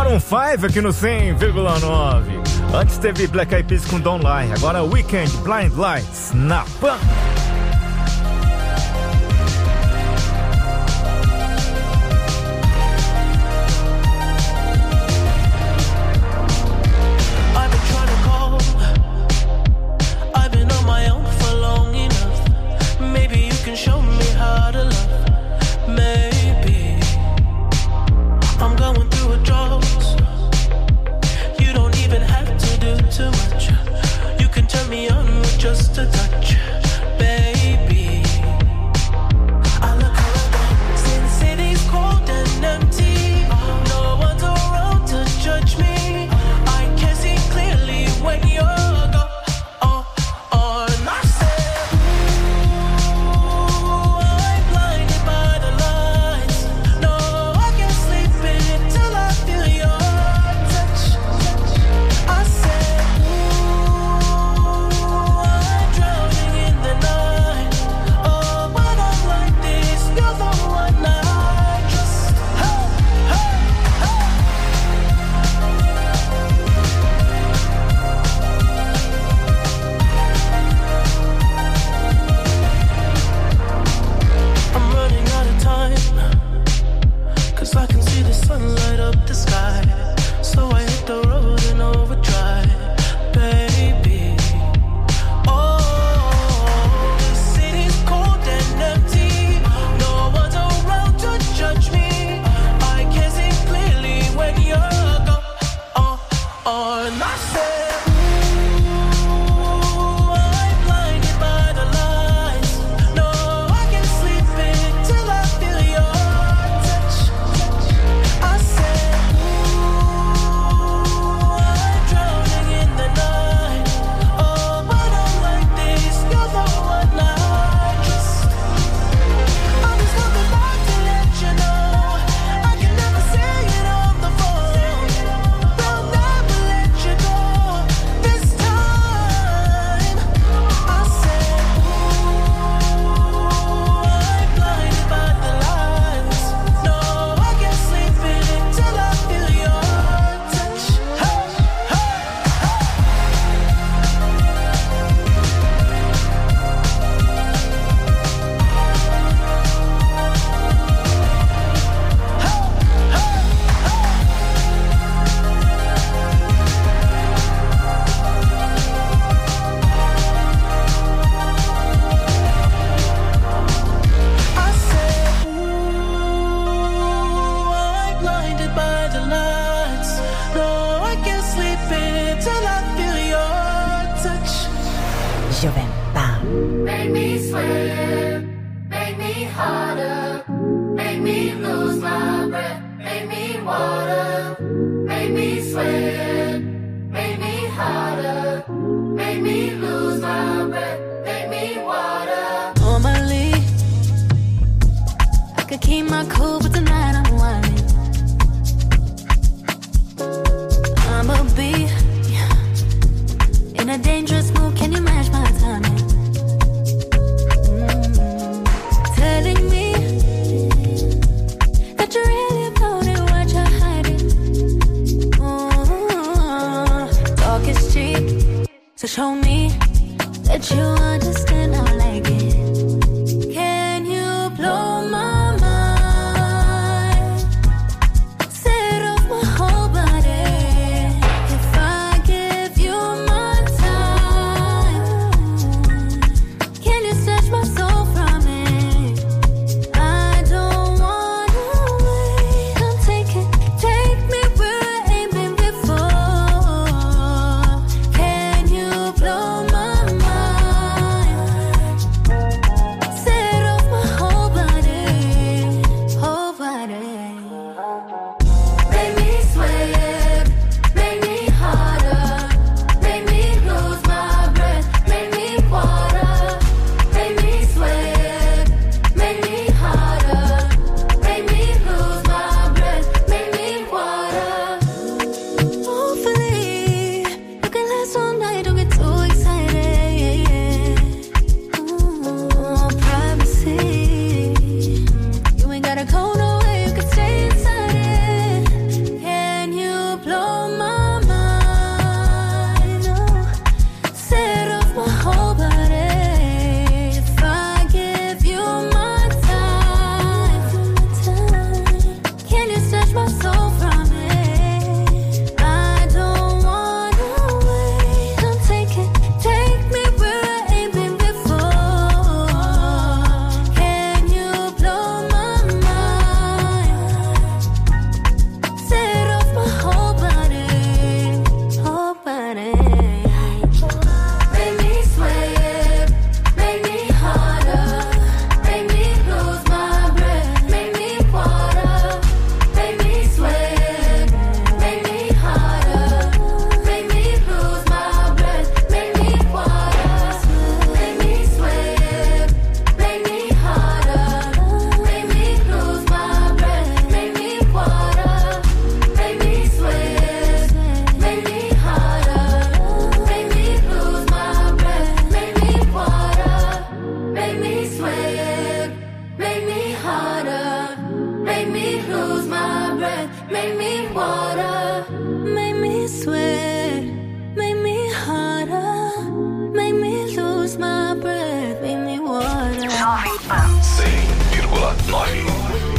Maroon 5 aqui no 100,9. Antes teve Black Eyed Peas com Don't Lie. Agora Weekend, Blind Lights, na Pan. Show me how to love. Maybe I'm going through a drought. You don't even have to do too much. You can turn me on with just a touch, baby. I look around, Sin City's cold and empty. No one's around to judge me. I can see clearly when you're gone. me sweat, make me harder, make me lose my breath, make me water. 100,9.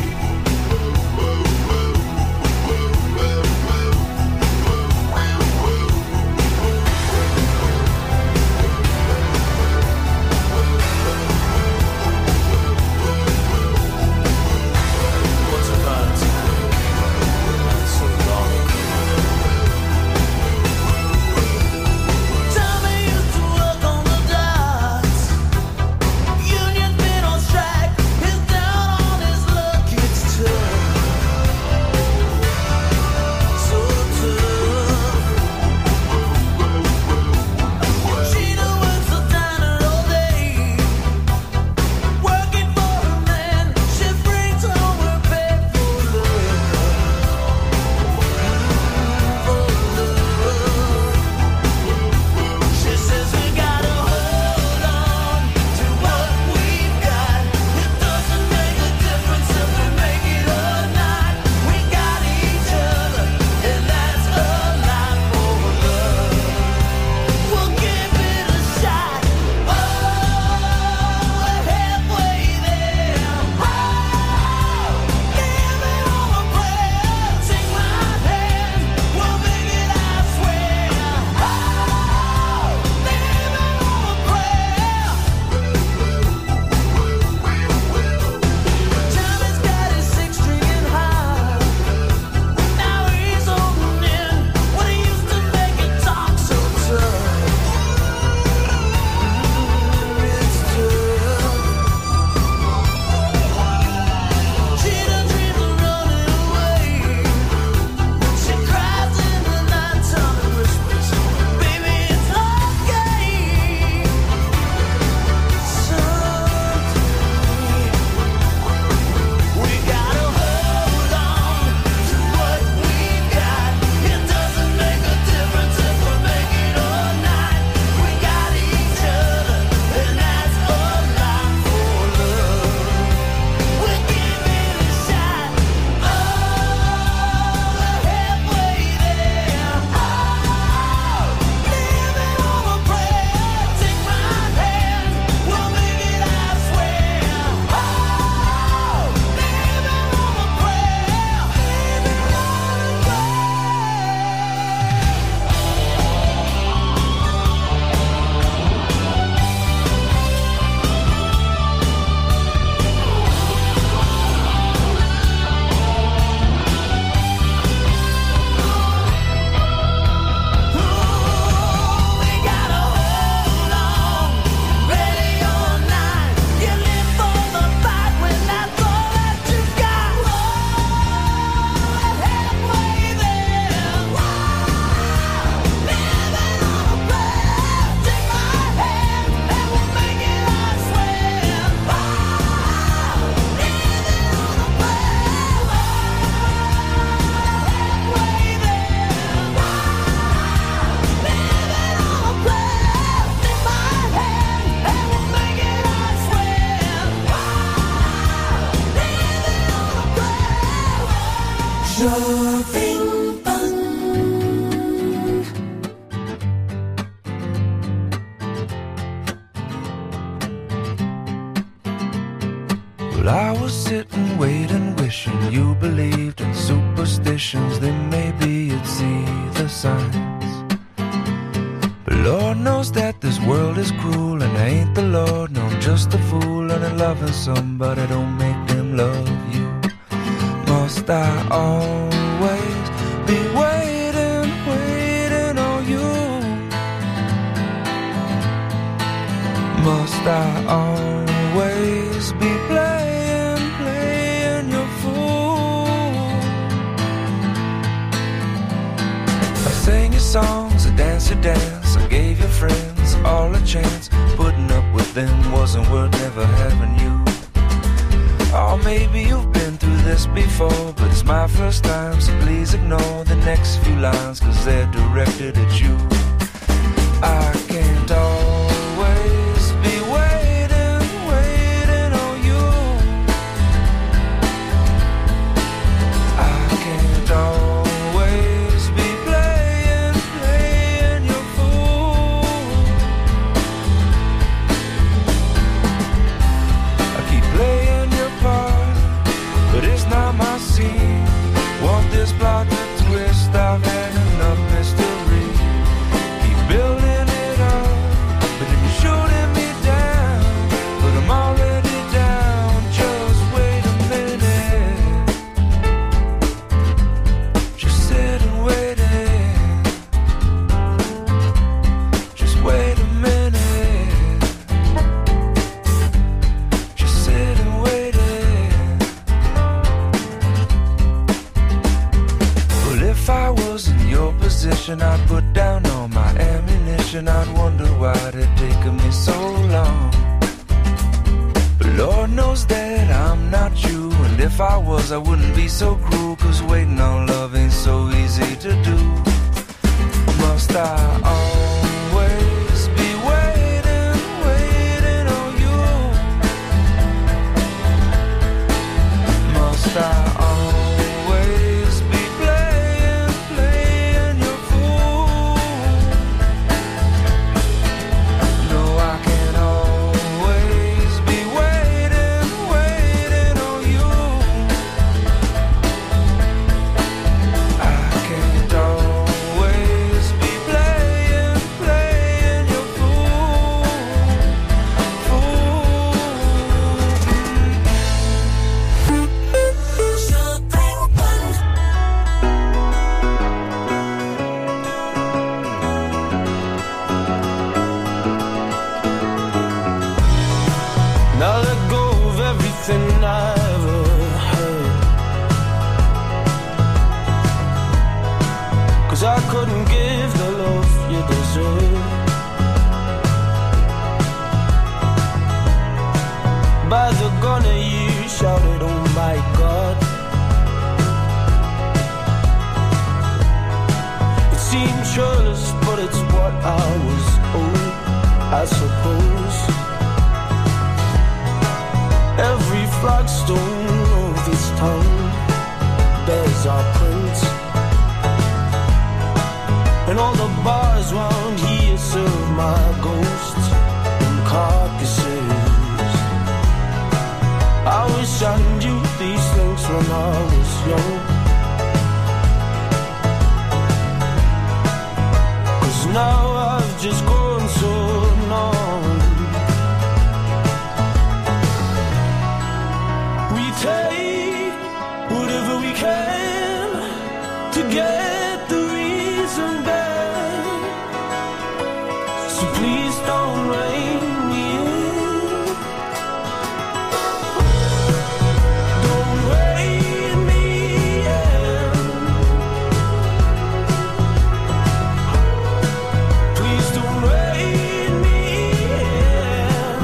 Well, I was sitting, waiting, wishing you believed in superstitions. Then maybe you'd see the signs. But Lord knows that this world is cruel, and I ain't the Lord, no, I'm just a fool. And loving somebody don't make them love you. Must I always be waiting, waiting on you? Must I always be playing, playing your fool? I sang your songs, I danced your dance, I gave your friends all a chance. Putting up with them wasn't worth never having you. Or maybe you've been through this before, but it's my first time, so please ignore the next few lines, 'cause they're directed at you. I can't always be waiting, waiting on you. I can't always be playing, position, I'd put down all my ammunition. I'd wonder why it had taken me so long. But Lord knows that I'm not you, and if I was, I wouldn't be so cruel, 'cause waiting on love ain't so easy to do. Must I always be waiting, waiting on you? Must I always be playing, playing your fool? No, I can't always be waiting, waiting on you. I can't always be playing, playing your fool, fool. Now let go of everything I ever heard, 'cause I couldn't give the love you deserve. By the gunner you shouted, oh my God. It seemed churlish, but it's what I was owed, I suppose. Every flagstone of this town bears our prints, and all the bars round here serve my ghosts and carcasses. I wish I knew these things when I was young, 'cause now I've just grown so numb. We take whatever we can to get the reason back, so please don't rein me in. Don't rein me in. Please don't rein me in.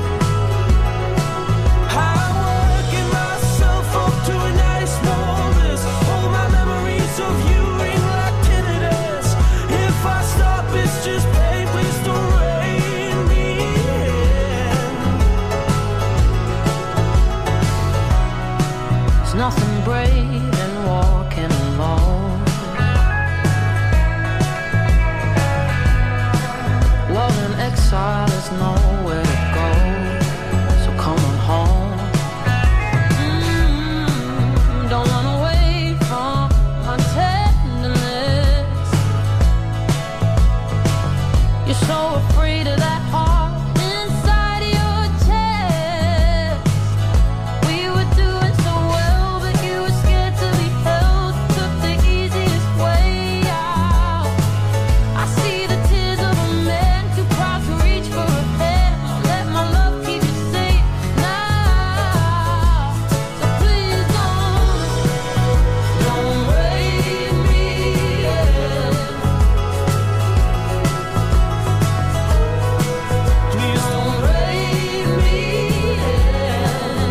I'm working myself up to a nice warmness. All my memories of you ring like tinnitus. If I stop, it's just pain. Please don't rein me in. There's nothing brave in walking alone. Love in exile is nowhere to go, so come on home. Don't run away from my tenderness. You're so afraid of that heart inside your chest. We were doing so well, but you were scared to be held. Took the easiest way out. I see the tears of a man too proud to reach for a hand. Let my love keep you safe now. So please don't wait me in. Please don't rein me in.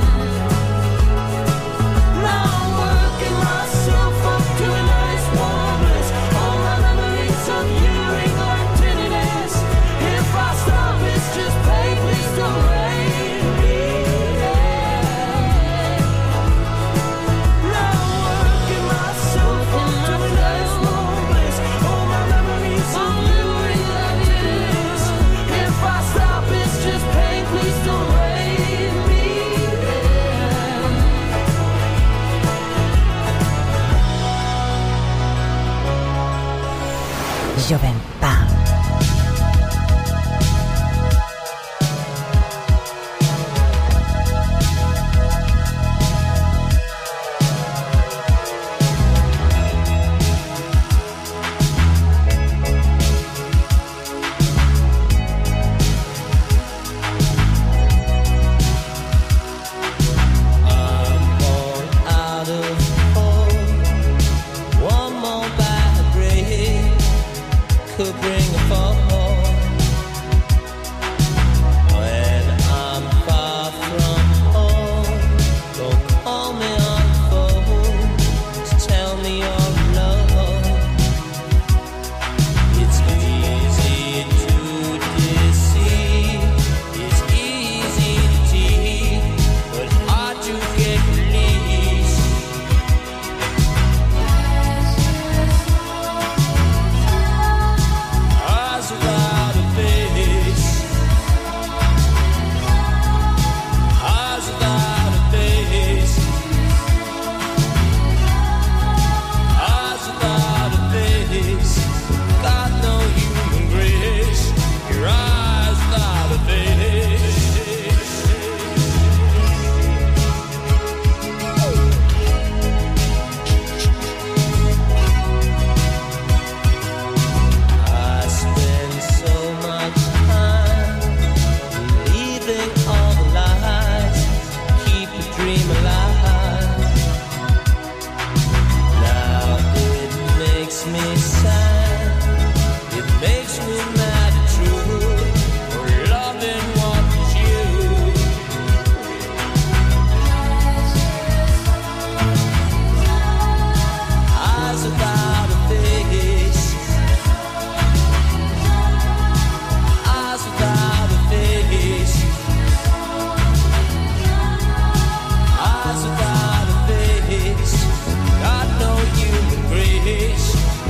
Now I'm working myself up to a nice warmness. All my memories of you ring like tinnitus. If I stop, it's just pain. Please don't rein me in. Now I'm working myself up to a nice warmness. All my memories of you ring like tinnitus. If I stop, it's just pain. Please don't rein me in. Gioventà. Out of home, one more bad break.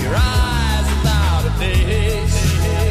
rise without a face.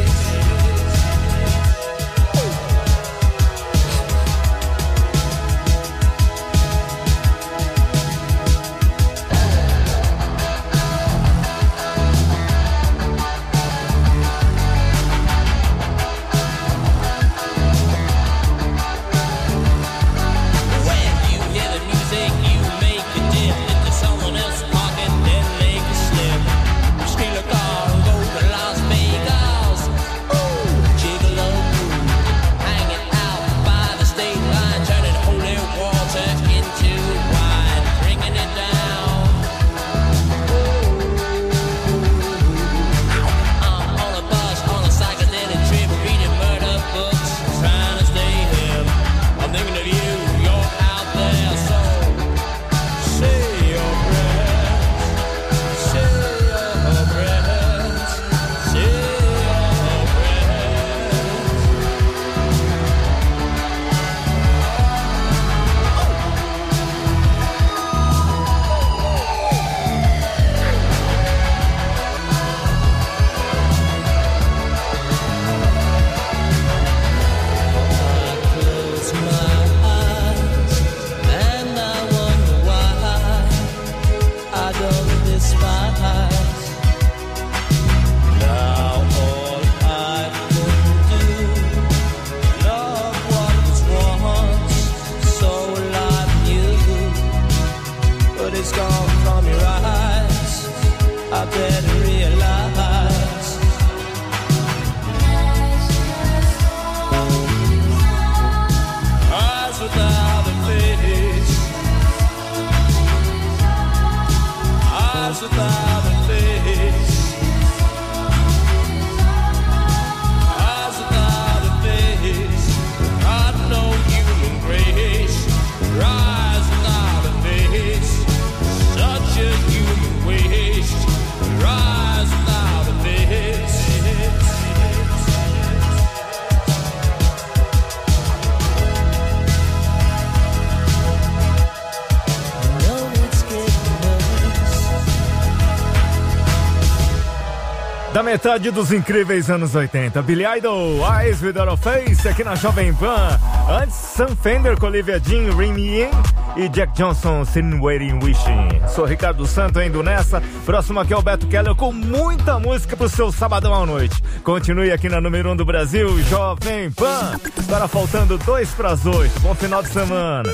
Da metade dos incríveis anos 80, Billy Idol, Eyes Without a Face, aqui na Jovem Pan. Antes, Sam Fender com Olivia Dean, Ring Me In e Jack Johnson, Sitting Waiting Wishing. Sou Ricardo Santo, indo nessa. Próximo aqui é o Beto Keller com muita música pro seu sabadão à noite. Continue aqui na número 1 do Brasil, Jovem Pan. Agora faltando 2 para as 8. Bom final de semana.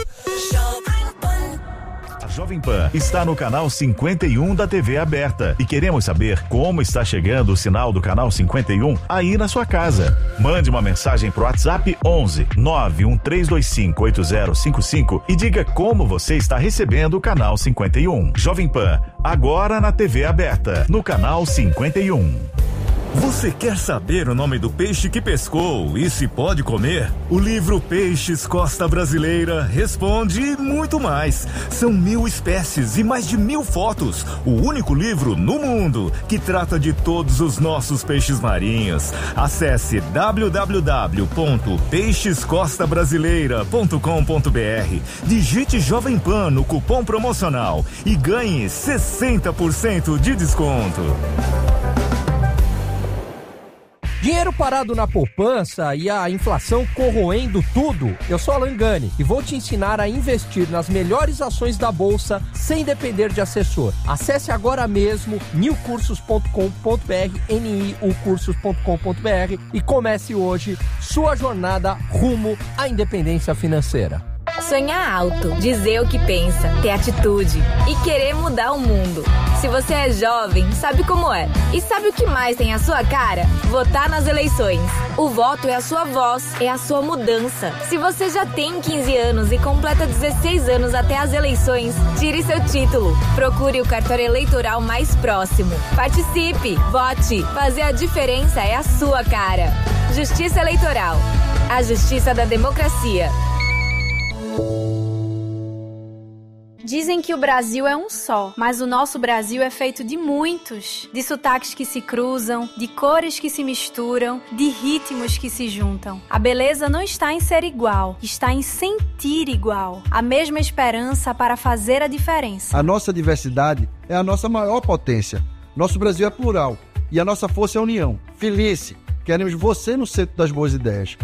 Jovem Pan está no canal 51 da TV aberta e queremos saber como está chegando o sinal do canal 51 aí na sua casa. Mande uma mensagem pro WhatsApp 11 91325 8055 e diga como você está recebendo o canal 51. Jovem Pan, agora na TV aberta, no canal 51. Você quer saber o nome do peixe que pescou e se pode comer? O livro Peixes Costa Brasileira responde e muito mais. São 1000 espécies e mais de 1000 fotos. O único livro no mundo que trata de todos os nossos peixes marinhos. Acesse www.peixescostabrasileira.com.br. Digite Jovem Pan no cupom promocional e ganhe 60% de desconto. Dinheiro parado na poupança e a inflação corroendo tudo? Eu sou Alan Gani e vou te ensinar a investir nas melhores ações da Bolsa sem depender de assessor. Acesse agora mesmo niucursos.com.br, niucursos.com.br e comece hoje sua jornada rumo à independência financeira. Sonhar alto, dizer o que pensa, ter atitude e querer mudar o mundo. Se você é jovem, sabe como é. E sabe o que mais tem a sua cara? Votar nas eleições. O voto é a sua voz, é a sua mudança. Se você já tem 15 anos e completa 16 anos até as eleições, tire seu título. Procure o cartório eleitoral mais próximo. Participe, vote. Fazer a diferença é a sua cara. Justiça Eleitoral. A justiça da democracia. Dizem que o Brasil é um só, mas o nosso Brasil é feito de muitos, de sotaques que se cruzam, de cores que se misturam, de ritmos que se juntam. A beleza não está em ser igual, está em sentir igual, a mesma esperança para fazer a diferença. A nossa diversidade é a nossa maior potência. Nosso Brasil é plural e a nossa força é a união. Felice, queremos você no centro das boas ideias.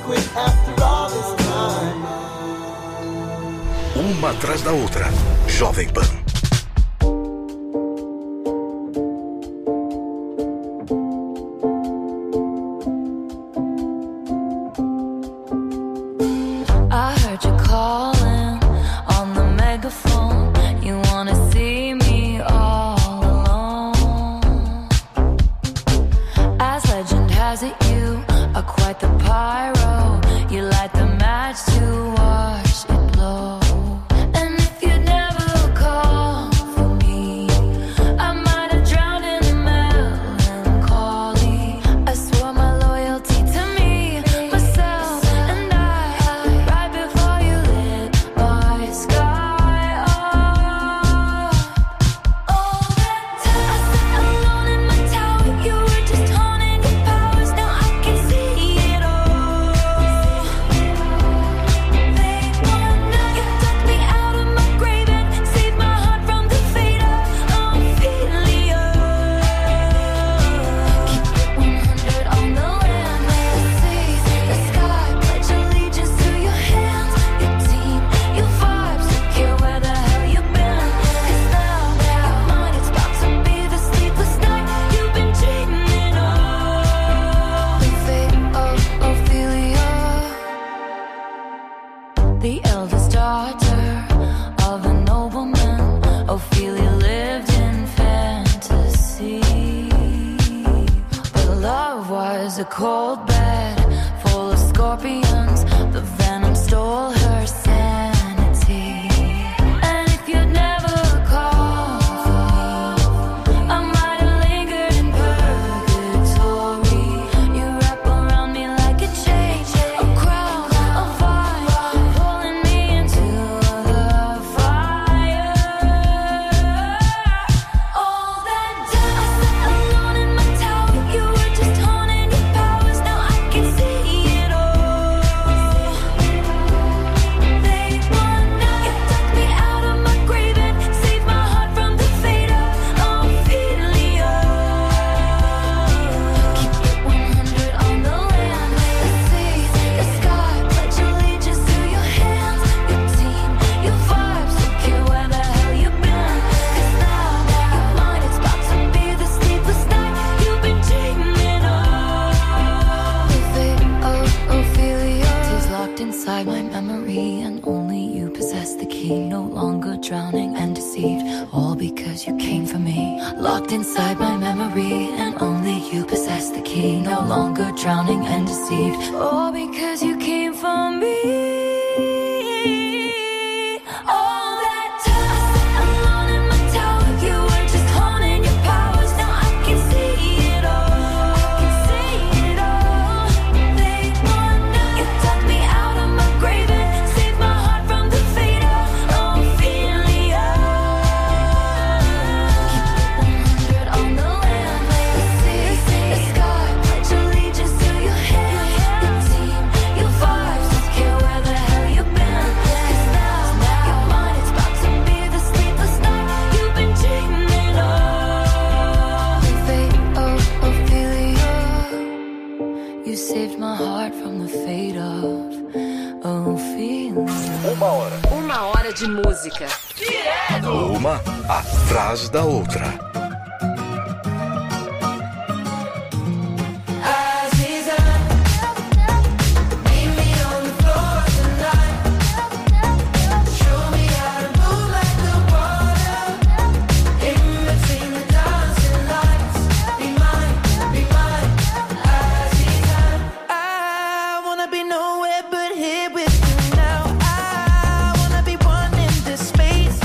secret after all this time. Uma atrás da outra. Jovem Pan. I heard you calling on the megaphone. You wanna see me all alone. As legend has it, you are quite the pyro. You light the match to watch it blow. And if you'd never call for me, I might have drowned in melancholy. I swore my loyalty to me, myself, and I. Right before you lit my sky up. All that time I sat alone in my tower, you were just honing your powers. Now I can see it all. They wanna, you took me out of my grave and saved my heart from the fate of Ophelia. Keep it 100 on the land, the sea, the sky. Pledge allegiance to your hands, your team, your vibes. Don't care where the hell you've been. 'Cause now, mine, it's about to be the sleepless night you've been dreaming of. The fate of Ophelia, the eldest daughter of a nobleman. Ophelia lived in fantasy, but love was a cold bed full of scorpions. The venom stole her sanity. And if you'd never called for me, I might have lingered in purgatory. You wrap around me like a chain, a crown, a vine, pulling me into the fire. All that time I sat alone in my tower, you were just honing your powers. Now I can see it all. They wanna, you took me out of my grave and saved my heart from the fate of Ophelia. Keep it 100 on the land, the sea, the sky. Pledge allegiance to your hands, your team, your vibes. Don't care where the hell you've been. 'Cause now, you're mine. It's about to be the sleepless night you've been dreaming of. The fate of Ophelia is locked inside my memory, and only you possess the key. No longer drowning and deceived, all because you came for me. Locked inside my memory, and only you possess the key. No longer drowning and deceived, all because you came for me. All that time I sat alone in my tower, you were just honing your powers. Now I can see it all. I can see it all. They wanna, you took me out of my grave and saved my heart from the fate of Ophelia. Keep it 100 on the land, the sea, the sky. Pledge allegiance to your hands, your team, your vibes. Don't care where the hell you've been. 'Cause now, you're mine. It's about to be the sleepless night you've been dreaming of. The fate of Ophelia, you saved my heart from the fate of Ophelia. Uma hora de música. Uma atrás da outra. I wanna be nowhere but here with you now. I wanna be one in this space.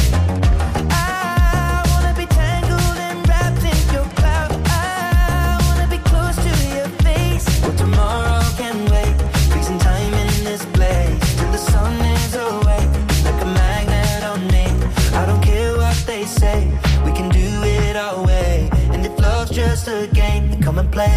I wanna be tangled and wrapped in your cloud. I wanna be close to your face. Well, tomorrow can wait. Freezing time in this place till the sun is away, like a magnet on me. I don't care what they say, we can do it our way. And if love's just a game, then come and play.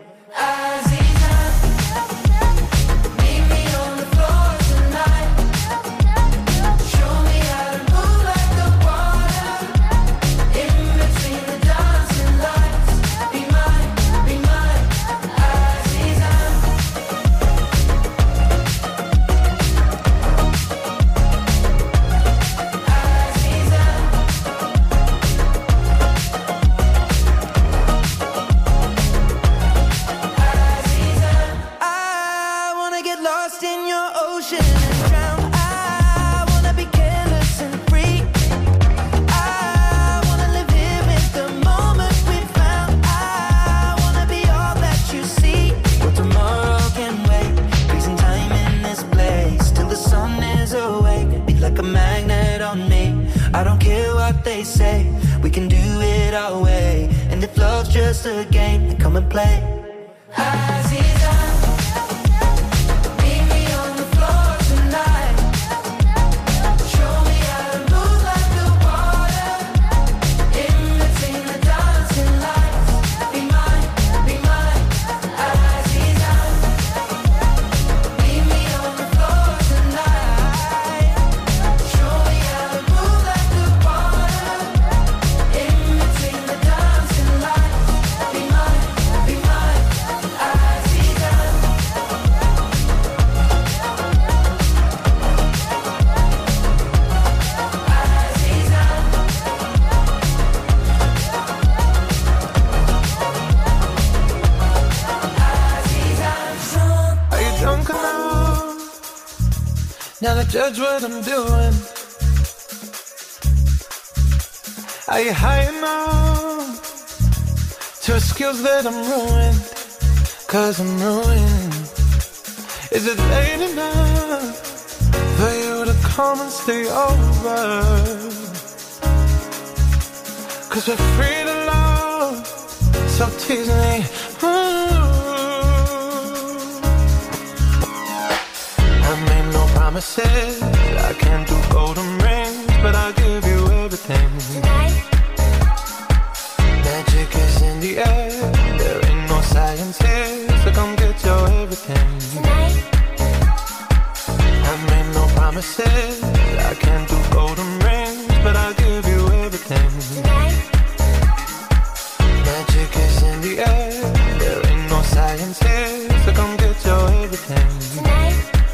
Meet me on the floor tonight. Show me how to move like the water. In between the dancing lights. Be mine, Aziza. get lost in your ocean and drown. I wanna be careless and free. I wanna live here with the moment we found. I wanna be all that you see. But tomorrow can wait. Freezing time in this place till the sun is awake. Be like a magnet on me. I don't care what they say. We can do it our way. And if love's just a game, then come and play. Now to judge what I'm doing. Are you high enough to skills that I'm ruined? Cause I'm ruined. Is it late enough for you to come and stay over? Cause we're free to love, so tease me. Promises, I can't do golden rings, but I'll give you everything. Tonight. Magic is in the air, there ain't no science here, so come get your everything. Tonight. I made no promises, I can't do golden rings, but I'll give you everything. Tonight. Magic is in the air, there ain't no science here, so come get your everything. Tonight.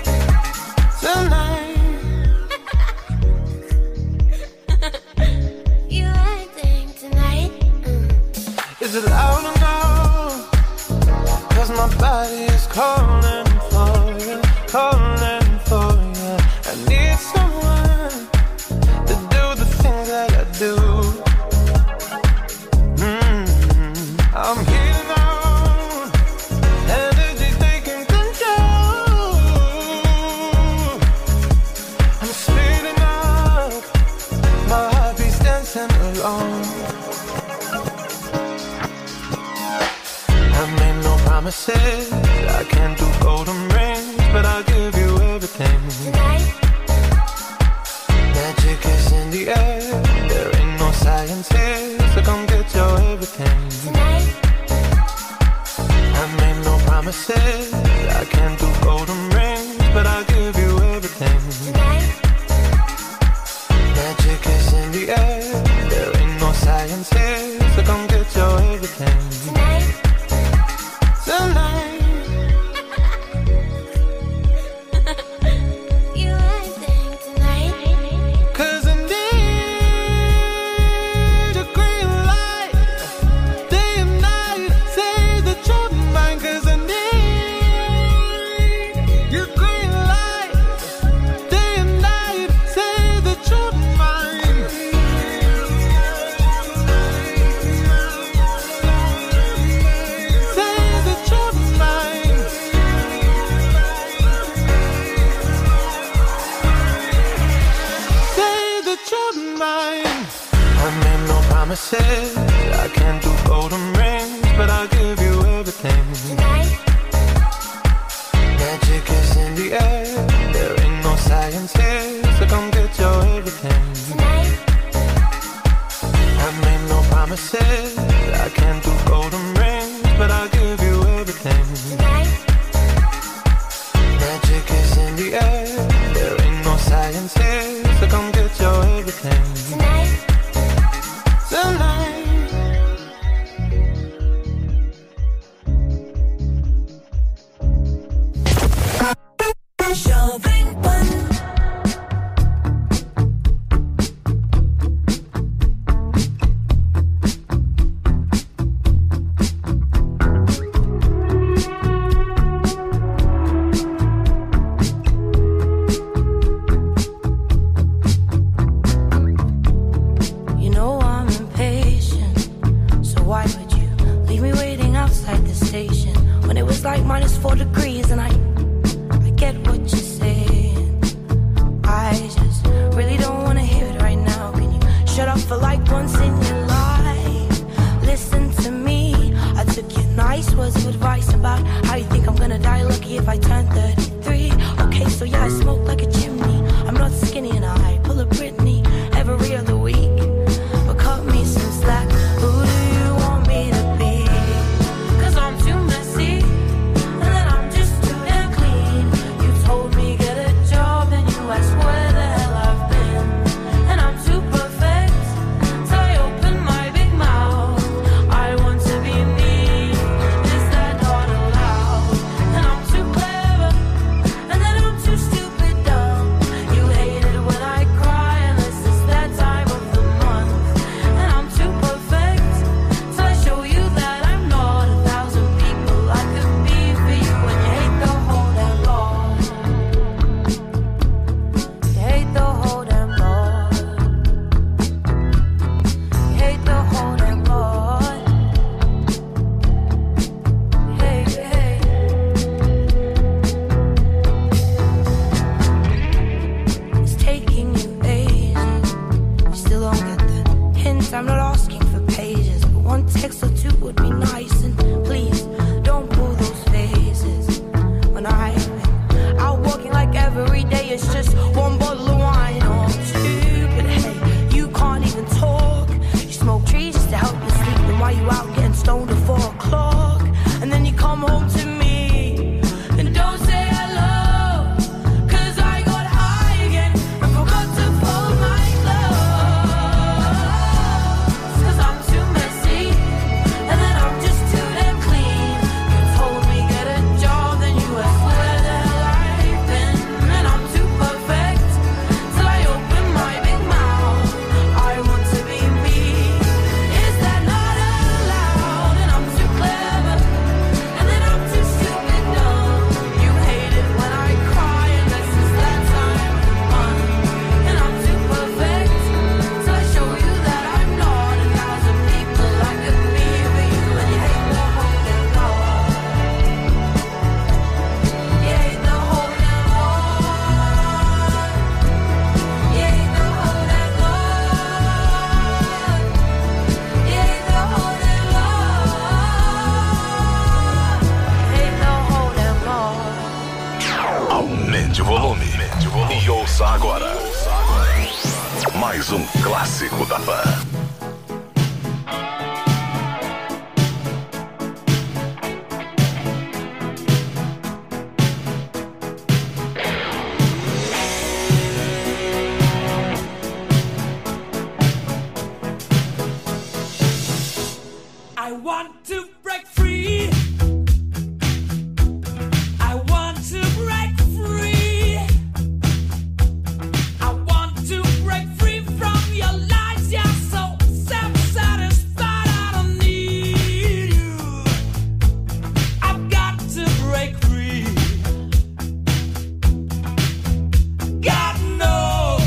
You acting tonight? Is it loud enough? Cause my body is calling for you, calling for you. I need someone to do the things that I do. I'm here now, energy taking control. I'm speeding up, my heart beats dancing alone. I made no promises, I can't do golden rings, but I'll give you everything. Tonight. Magic is in the air, there ain't no science here, so come get your everything. Tonight. I made no promises, I can't do golden rings, but I'll give you everything. Tonight. Magic is in the air, there ain't no science here, so come get your everything. Tonight. Tonight. You acting tonight? Cause I need a green light, day and night, say that you're mine. Cause I need your green light, day and night, say that you're mine. Say that you're mine. Say that you're mine. I made no promises, I can't do golden rings, but I'll give you everything. Tonight. Magic is in the air, there ain't no science here, so come get your everything. Tonight. I made no promises, I can't do golden rings, but I'll give you everything. Tonight. Magic is in the air, there ain't no science here, so come get your everything. Tonight. Tonight. Jovem Pan. it's just one bottle of wine or two. But hey, you can't even talk. You smoke trees just to help you sleep. Then why you out getting stoned at 4 o'clock? And then you come home to me and don't say hello, 'cause I got high again and forgot to fold my clothes. 'Cause I'm too messy and then I'm just too damn clean. You told me get a job, then you asked where the hell I've been. And I'm too perfect till I open my big mouth. I want to be me. Is that not allowed? And I'm too clever and then I'm too stupid dumb. You hate it when I cry unless it's that time fun. And I'm too perfect till I show you that I'm not. And 1,000 people like me for you, and you hate the whole damn lot. You hate the whole damn lot. You hate the whole damn lot. You hate the whole damn lot. Hate the whole damn lot. Aumente o volume e ouça agora mais um clássico da Pan. I want to break free. I want to break free. I want to break free from your lies. You're so self-satisfied. I don't need you. I've got to break free. God knows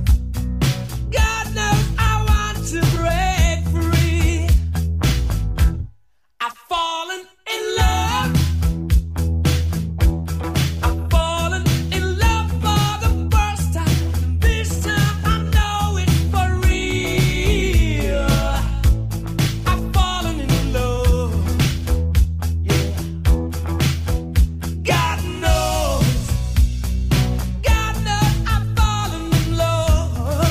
I want to break free. I've fallen in love. I've fallen in love for the first time. This time I know it's for real. I've fallen in love. Yeah. God knows I've fallen in love.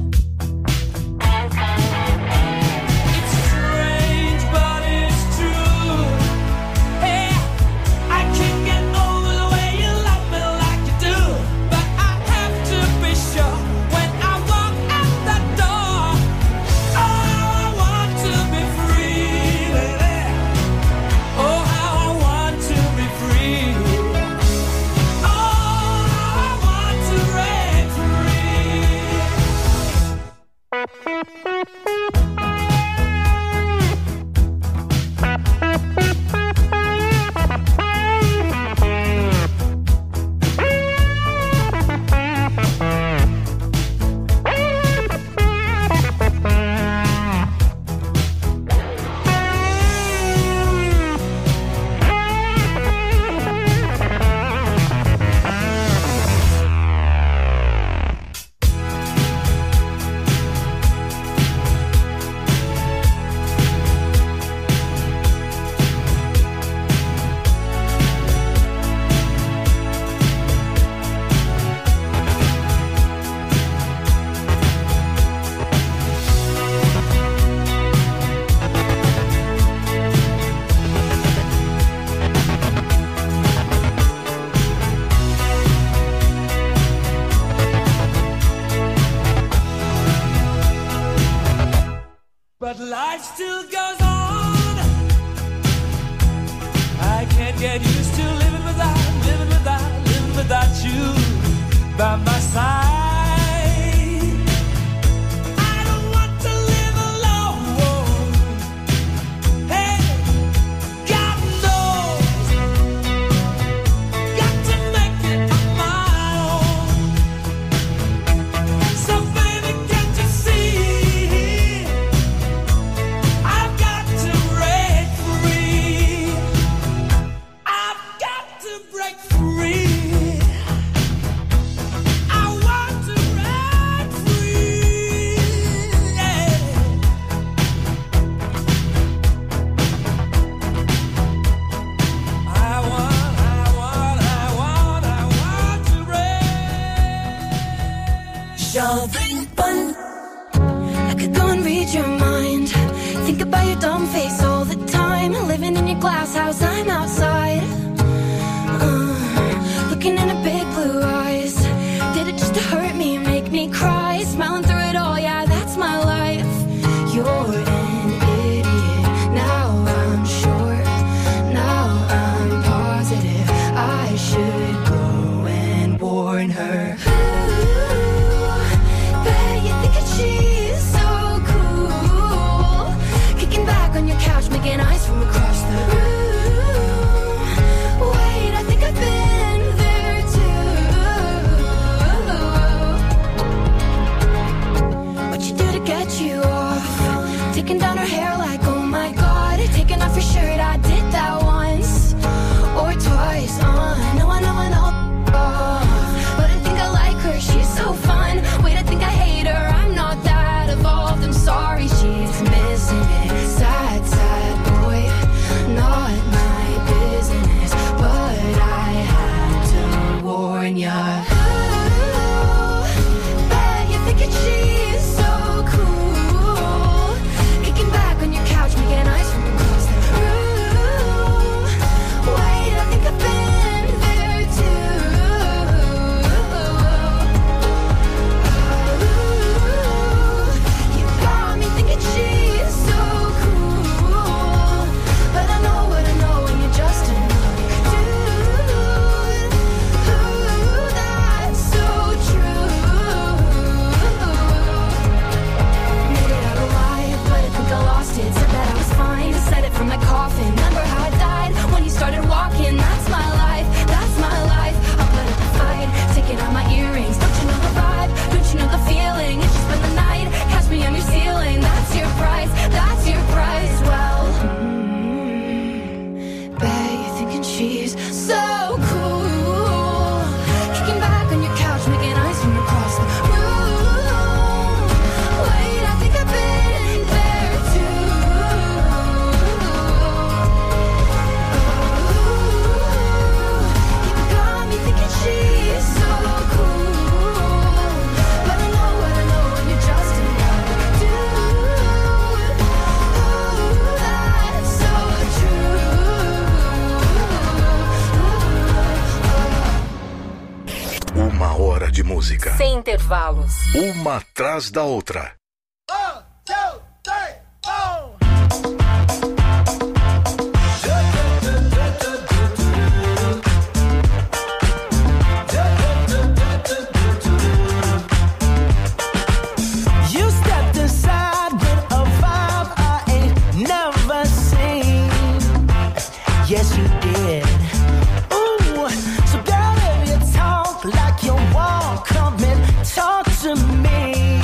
It's strange, but it's true. Hey, I can't get over the way you love me like you do. But I have to be sure when I walk out the door. Oh, how I want to be free, baby. Oh, how I want to be free. Oh, how I want to break free. But life still goes on. I can't get used to living without you by my side. I don't want to live alone. Hey, God knows, got to make it on my own. So baby, can't you see? I've Jovem Pan. I could go and read your mind. Think about your dumb face all the time. Living in your glass house, I'm outside. Looking in her big blue eyes. Did it just to hurt me, make me cry? Smiling through it all, yeah, that's my life. You're an idiot. Now I'm sure. Now I'm positive. I should go and warn her. Making eyes from across the room. Wait, I think I've been there too. What you do to get you off? Taking down her hair like, oh my god. Taking off your shirt, I did that once or twice. No, I know. But I think I like her, she's so fun. Wait, I think I hate her, I'm not that evolved. I'm sorry, she's missing it. Sad boy, not my business, but I had to warn ya. Bet you're thinking she's so cool. Kicking back on your couch, making eyes from across the room. Wait, I think I've been there too. You got me thinking she's so cool. But I know what I know, and you're just another dude. That's so true. Made it out alive, but I think I lost it. Said that I was fine, said it from my coffin. Remember how I died when you started walking? That's my life, that's my life. I'll put up a fight, taking out my earrings. Don't you know the vibe? Don't you know the feeling? It's just been the night, catch me on your ceiling. That's your price, that's your price. Well, bet you're thinking she's so cool. Kicking back on your couch, making eyes from across the room. Wait, I think I've been there too. You got me thinking she's so cool. But I know what I know, and you're just another dude. That's so true. Uma hora de música. Sem intervalos. Uma atrás da outra. You stepped aside with a vibe I ain't never seen. Yes, you did. Ooh, so girl, if you talk like you walk, come and talk to me.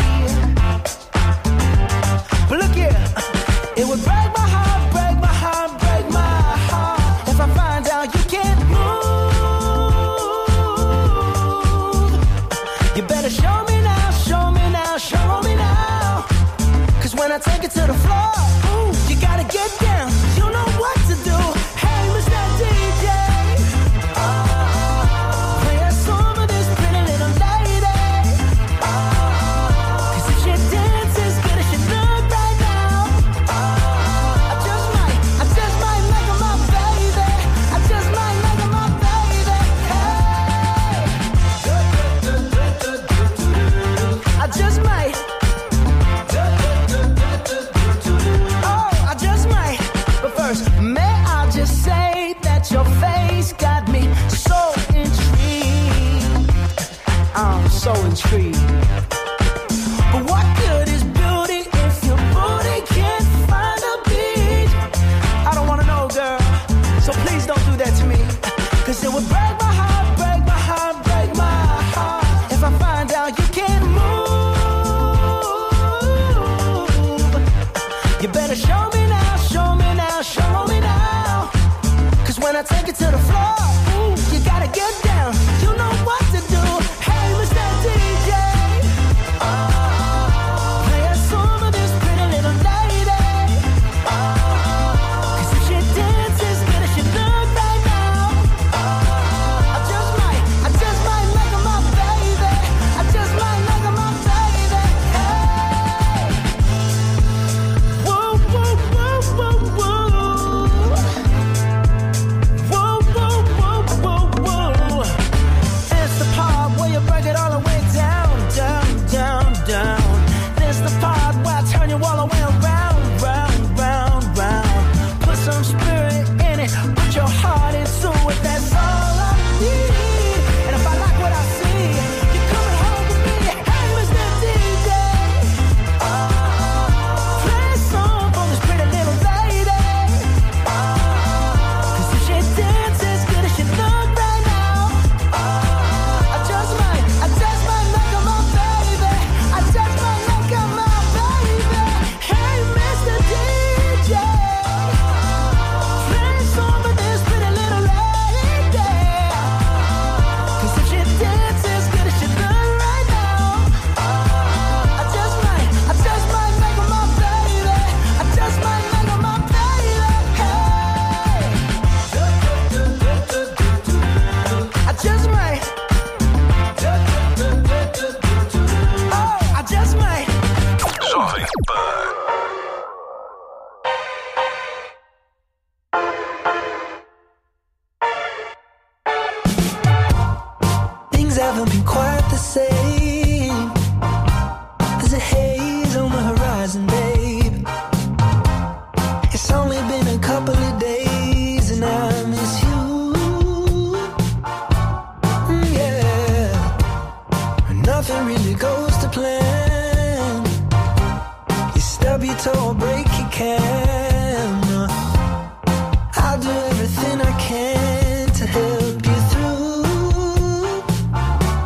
But look here, it would break my heart, break my heart, break my heart if I find out you can't move. You better show me now, show me now, show me now. Cause when I take it to the floor, ooh, you gotta get down. You know what to do. Hey, Mr. DJ, play a song for this pretty little lady. Cause if she dances as good as she look right now, I just might make her my baby. I just might make her my baby. Hey, I just might. Oh, I just might. But first, may I just say that your face got me so intrigued. I'm so intrigued.